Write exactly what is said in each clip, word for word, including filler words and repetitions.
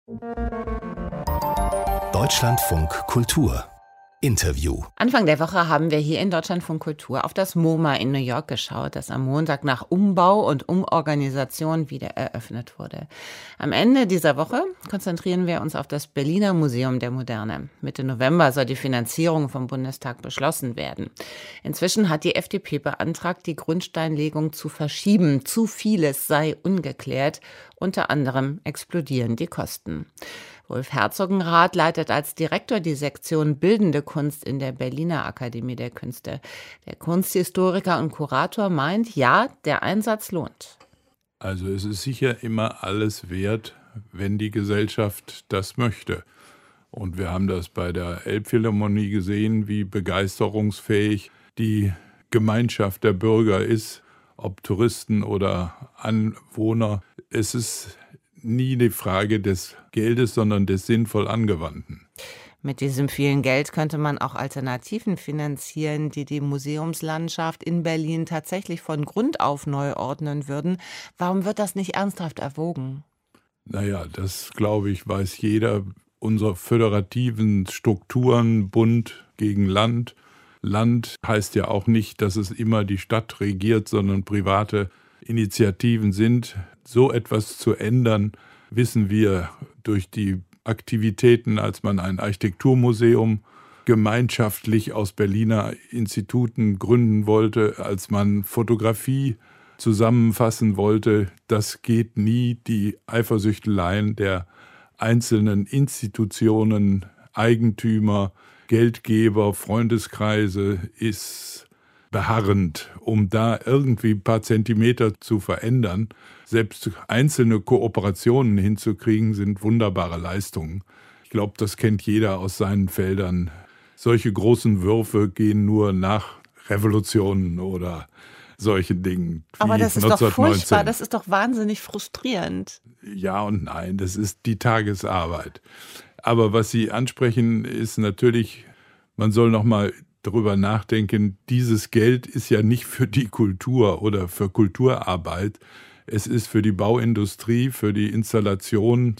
Deutschlandfunk Kultur Interview. Anfang der Woche haben wir hier in Deutschlandfunk Kultur auf das MoMA in New York geschaut, das am Montag nach Umbau und Umorganisation wieder eröffnet wurde. Am Ende dieser Woche konzentrieren wir uns auf das Berliner Museum der Moderne. Mitte November soll die Finanzierung vom Bundestag beschlossen werden. Inzwischen hat die F D P beantragt, die Grundsteinlegung zu verschieben. Zu vieles sei ungeklärt. Unter anderem explodieren die Kosten. Wolf Herzogenrath leitet als Direktor die Sektion Bildende Kunst in der Berliner Akademie der Künste. Der Kunsthistoriker und Kurator meint, ja, der Einsatz lohnt. Also es ist sicher immer alles wert, wenn die Gesellschaft das möchte. Und wir haben das bei der Elbphilharmonie gesehen, wie begeisterungsfähig die Gemeinschaft der Bürger ist, ob Touristen oder Anwohner. Es ist nie die Frage des Geldes, sondern des sinnvoll Angewandten. Mit diesem vielen Geld könnte man auch Alternativen finanzieren, die die Museumslandschaft in Berlin tatsächlich von Grund auf neu ordnen würden. Warum wird das nicht ernsthaft erwogen? Naja, das, glaube ich, weiß jeder. Unsere föderativen Strukturen, Bund gegen Land. Land heißt ja auch nicht, dass es immer die Stadt regiert, sondern private Initiativen sind. So etwas zu ändern, wissen wir durch die Aktivitäten, als man ein Architekturmuseum gemeinschaftlich aus Berliner Instituten gründen wollte, als man Fotografie zusammenfassen wollte. Das geht nie. Die Eifersüchteleien der einzelnen Institutionen, Eigentümer, Geldgeber, Freundeskreise ist beharrend, um da irgendwie ein paar Zentimeter zu verändern. Selbst einzelne Kooperationen hinzukriegen, sind wunderbare Leistungen. Ich glaube, das kennt jeder aus seinen Feldern. Solche großen Würfe gehen nur nach Revolutionen oder solchen Dingen. Aber das ist doch furchtbar, das ist doch wahnsinnig frustrierend. Ja und nein, das ist die Tagesarbeit. Aber was Sie ansprechen, ist natürlich, man soll noch mal darüber nachdenken, dieses Geld ist ja nicht für die Kultur oder für Kulturarbeit. Es ist für die Bauindustrie, für die Installation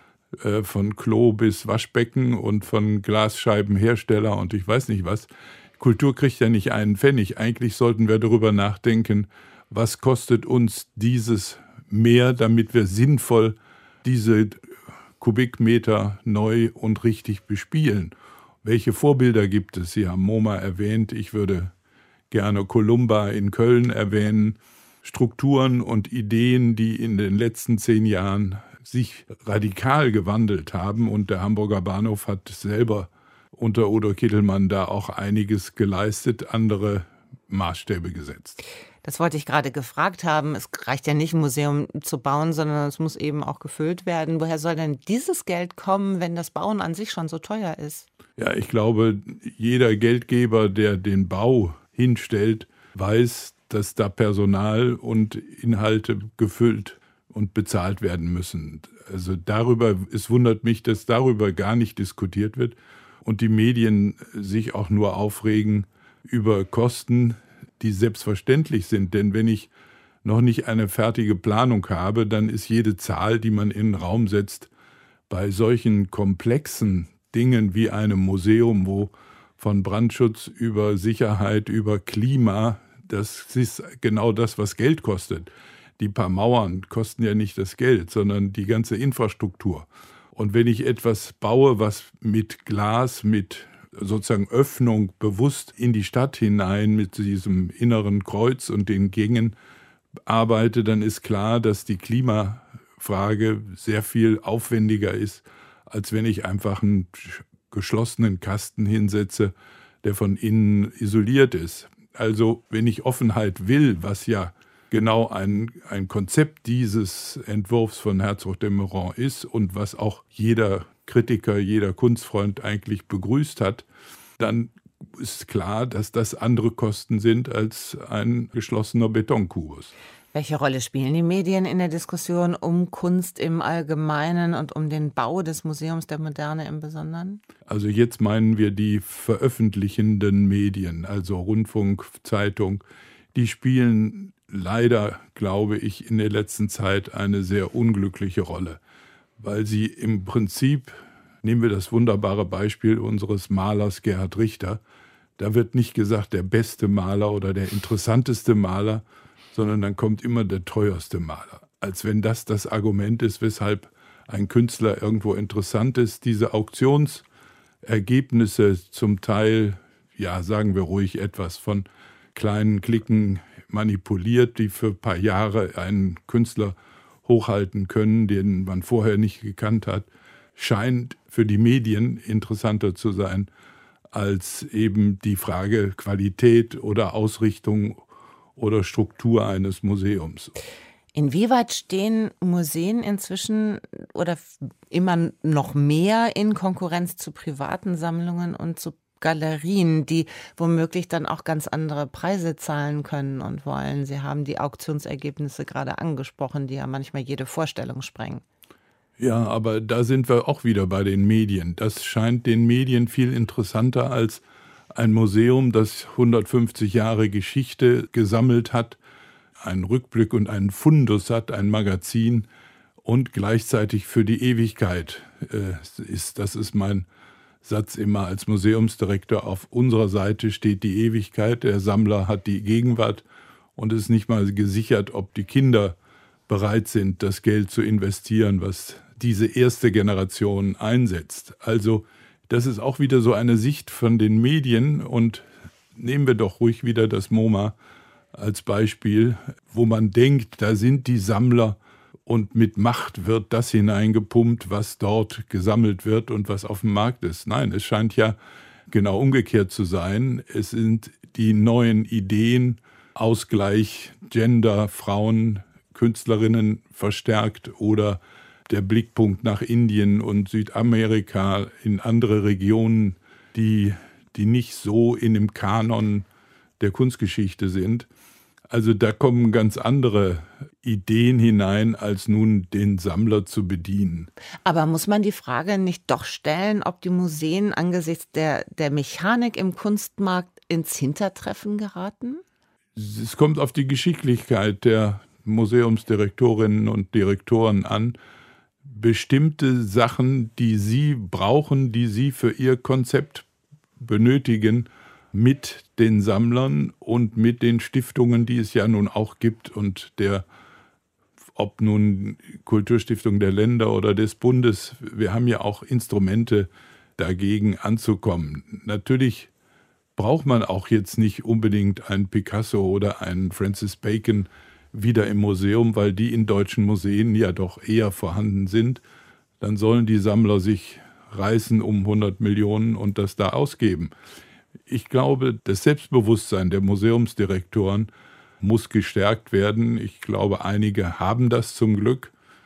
äh, von Klo bis Waschbecken und von Glasscheibenhersteller und ich weiß nicht was. Kultur kriegt ja nicht einen Pfennig. Eigentlich sollten wir darüber nachdenken, was kostet uns dieses mehr, damit wir sinnvoll diese Kubikmeter neu und richtig bespielen. Welche Vorbilder gibt es? Sie haben MoMA erwähnt. Ich würde gerne Columba in Köln erwähnen. Strukturen und Ideen, die in den letzten zehn Jahren sich radikal gewandelt haben. Und der Hamburger Bahnhof hat selber unter Udo Kittelmann da auch einiges geleistet, andere Maßstäbe gesetzt. Das wollte ich gerade gefragt haben. Es reicht ja nicht, ein Museum zu bauen, sondern es muss eben auch gefüllt werden. Woher soll denn dieses Geld kommen, wenn das Bauen an sich schon so teuer ist? Ja, ich glaube, jeder Geldgeber, der den Bau hinstellt, weiß, dass da Personal und Inhalte gefüllt und bezahlt werden müssen. Also darüber, es wundert mich, dass darüber gar nicht diskutiert wird und die Medien sich auch nur aufregen über Kosten, die selbstverständlich sind. Denn wenn ich noch nicht eine fertige Planung habe, dann ist jede Zahl, die man in den Raum setzt, bei solchen komplexen Dingen wie einem Museum, wo von Brandschutz über Sicherheit, über Klima, das ist genau das, was Geld kostet. Die paar Mauern kosten ja nicht das Geld, sondern die ganze Infrastruktur. Und wenn ich etwas baue, was mit Glas, mit sozusagen Öffnung bewusst in die Stadt hinein mit diesem inneren Kreuz und den Gängen arbeite, dann ist klar, dass die Klimafrage sehr viel aufwendiger ist, als wenn ich einfach einen geschlossenen Kasten hinsetze, der von innen isoliert ist. Also wenn ich Offenheit will, was ja genau ein, ein Konzept dieses Entwurfs von Herzog de Meuron ist und was auch jeder Kritiker, jeder Kunstfreund eigentlich begrüßt hat, dann ist klar, dass das andere Kosten sind als ein geschlossener Betonkubus. Welche Rolle spielen die Medien in der Diskussion um Kunst im Allgemeinen und um den Bau des Museums der Moderne im Besonderen? Also jetzt meinen wir die veröffentlichenden Medien, also Rundfunk, Zeitung, die spielen leider, glaube ich, in der letzten Zeit eine sehr unglückliche Rolle. weil sie im Prinzip, nehmen wir das wunderbare Beispiel unseres Malers Gerhard Richter, da wird nicht gesagt der beste Maler oder der interessanteste Maler, sondern dann kommt immer der teuerste Maler. Als wenn das das Argument ist, weshalb ein Künstler irgendwo interessant ist. Diese Auktionsergebnisse zum Teil, ja, sagen wir ruhig etwas von kleinen Klicken manipuliert, die für ein paar Jahre einen Künstler hochhalten können, den man vorher nicht gekannt hat, scheint für die Medien interessanter zu sein als eben die Frage Qualität oder Ausrichtung oder Struktur eines Museums. Inwieweit stehen Museen inzwischen oder immer noch mehr in Konkurrenz zu privaten Sammlungen und zu Galerien, die womöglich dann auch ganz andere Preise zahlen können und wollen? Sie haben die Auktionsergebnisse gerade angesprochen, die ja manchmal jede Vorstellung sprengen. Ja, aber da sind wir auch wieder bei den Medien. Das scheint den Medien viel interessanter als ein Museum, das hundertfünfzig Jahre Geschichte gesammelt hat, einen Rückblick und einen Fundus hat, ein Magazin und gleichzeitig für die Ewigkeit äh, ist. Das ist mein Satz immer als Museumsdirektor. Auf unserer Seite steht die Ewigkeit, der Sammler hat die Gegenwart und es ist nicht mal gesichert, ob die Kinder bereit sind, das Geld zu investieren, was diese erste Generation einsetzt. Also das ist auch wieder so eine Sicht von den Medien und nehmen wir doch ruhig wieder das MoMA als Beispiel, wo man denkt, da sind die Sammler und mit Macht wird das hineingepumpt, was dort gesammelt wird und was auf dem Markt ist. Nein, es scheint ja genau umgekehrt zu sein. Es sind die neuen Ideen, Ausgleich, Gender, Frauen, Künstlerinnen verstärkt oder der Blickpunkt nach Indien und Südamerika in andere Regionen, die, die nicht so in dem Kanon der Kunstgeschichte sind. Also da kommen ganz andere Ideen hinein, als nun den Sammler zu bedienen. Aber muss man die Frage nicht doch stellen, ob die Museen angesichts der, der Mechanik im Kunstmarkt ins Hintertreffen geraten? Es kommt auf die Geschicklichkeit der Museumsdirektorinnen und Direktoren an, bestimmte Sachen, die sie brauchen, die sie für ihr Konzept benötigen, mit den Sammlern und mit den Stiftungen, die es ja nun auch gibt und der, ob nun Kulturstiftung der Länder oder des Bundes, wir haben ja auch Instrumente dagegen anzukommen. Natürlich braucht man auch jetzt nicht unbedingt einen Picasso oder einen Francis Bacon wieder im Museum, weil die in deutschen Museen ja doch eher vorhanden sind. Dann sollen die Sammler sich reißen um hundert Millionen und das da ausgeben. Ich glaube, das Selbstbewusstsein der Museumsdirektoren muss gestärkt werden. Ich glaube, einige haben das zum Glück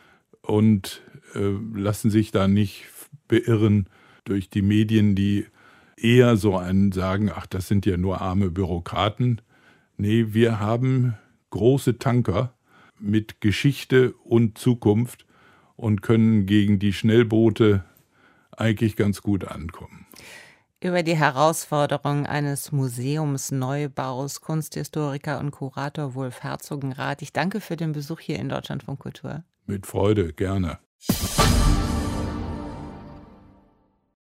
und äh, lassen sich da nicht beirren durch die Medien, die eher so einen sagen, ach, das sind ja nur arme Bürokraten. Nee, wir haben große Tanker mit Geschichte und Zukunft und können gegen die Schnellboote eigentlich ganz gut ankommen. Über die Herausforderung eines Museumsneubaus, Kunsthistoriker und Kurator Wulf Herzogenrath. Ich danke für den Besuch hier in Deutschlandfunk Kultur. Mit Freude, gerne.